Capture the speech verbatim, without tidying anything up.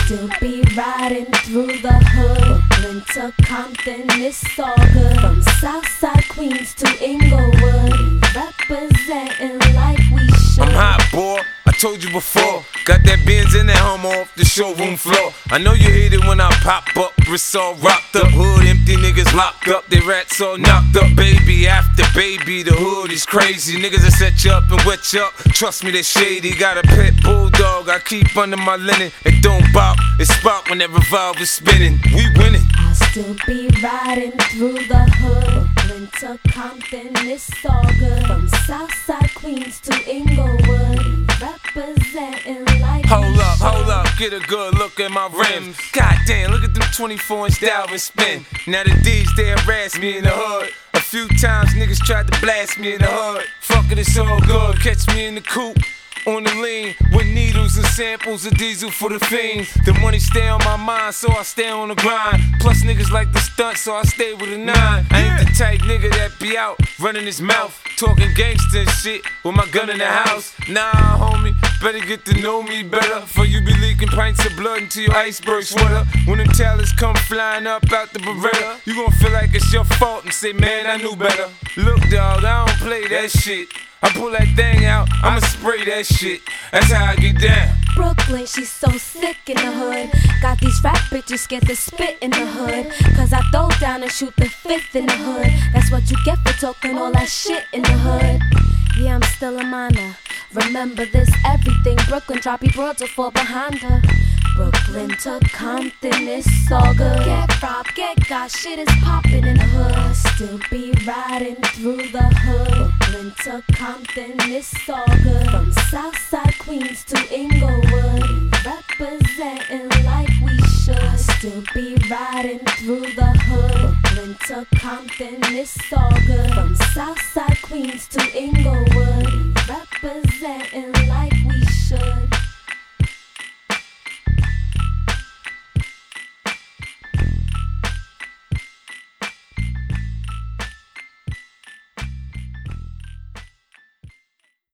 still be riding through the hood. Brooklyn to Compton, it's all good. From Southside Queens to Inglewood, representing like we should. I'm hot, boy, I told you before. Got that Benz in that Hummer off the showroom floor. I know you hate it when I pop up, wrists all rocked up. Hood empty, niggas locked up, they rats all knocked up. Baby after baby, the hood is crazy. Niggas that set you up and wet you up, trust me, they shady. Got a pet bulldog, I keep under my linen. It don't bop, it spot when that revolver's spinning. We winning. I'll still be riding through the hood. Brooklyn to Compton, it's all good. From Southside Queens to Inglewood, representing like Hold we up, should. hold up, get a good look at my rims. Goddamn, look at them twenty-four inch Dalvin spin. Now the D's, they harass me in the hood. A few times niggas tried to blast me in the hood. Fuck it, it's all good. Catch me in the coupe, on the lean, with needles and samples of diesel for the fiends. The money stay on my mind, so I stay on the grind. Plus niggas like the stunt, so I stay with a nine. I ain't the type nigga that be out running his mouth, talking gangsta and shit with my gun in the house. Nah, homie, better get to know me better. For you be leaking pints of blood into your iceberg sweater. When them talents come flying up out the Beretta, you gon' feel like it's your fault and say, man, I knew better. Look, dawg, I don't play that shit. I pull that thing out, I'ma spray that shit. That's how I get down. Brooklyn, she's so sick in the hood. Got these rap bitches scared to spit in the hood. Cause I throw down and shoot the fifth in the hood. That's what you get for talking all that shit in the hood. Yeah, I'm still a minor. Remember this, everything Brooklyn, droppy broads will fall behind her. Brooklyn to Compton, it's all good. Get robbed, get got, shit is poppin' in the hood. Still be riding through the hood. Brooklyn to Compton, it's all good. From Southside Queens to Inglewood, representing like we should. Still be riding through the hood. Brooklyn to Compton, it's all good. From Southside Queens to Inglewood, representing like